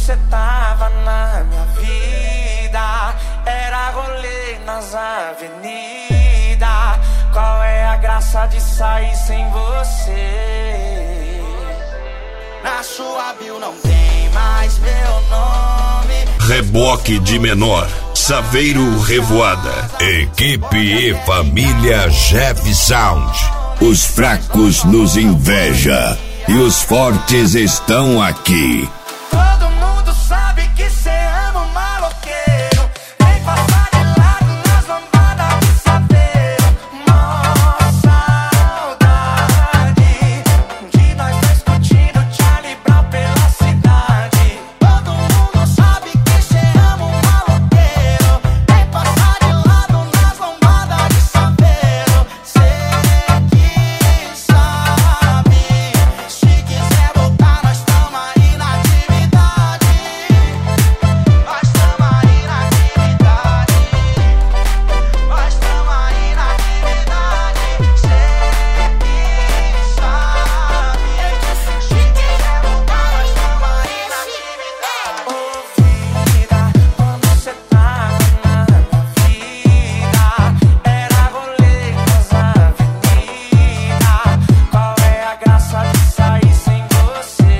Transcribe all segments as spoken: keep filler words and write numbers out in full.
cê tava na minha vida, era rolê nas avenidas. Qual é a graça de sair sem você? Na sua bio não tem mais meu nome. Reboque de menor, Saveiro Revoada. Equipe e família Jeff Sound. Os fracos nos inveja e os fortes estão aqui. Todo mundo sabe que cê ama um maloqueiro. Vem passar de lado nas lambadas de saveiro. Mó saudade de nós dois curtindo Charlie Brown pela cidade. Todo mundo sabe que cê ama um maloqueiro. Vem passar de lado nas lambadas de saveiro. Cê que sabe, se quiser voltar nós tamo aí na atividade. Nós tamo aí na atividade. Nós tamo aí na atividade. Cê que sabe, se quiser voltar nós tamo aí na atividade. Ô vida, quando cê tava na minha vida, era rolê nas avenidas. Qual é a graça de sair sem você?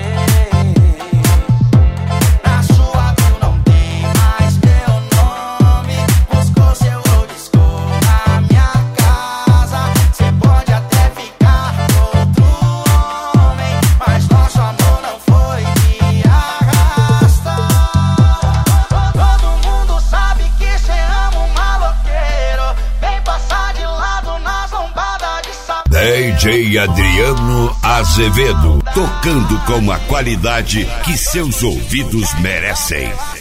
Na sua bio não tem mais meu nome. Buscou seu old school na minha casa. Cê pode até ficar com outro homem, mas nosso amor não foi de arrasta. Todo mundo sabe que cê ama um maloqueiro. Vem passar de lado nas lombadas de saber. D J Adriano Azevedo, tocando com a qualidade que seus ouvidos merecem.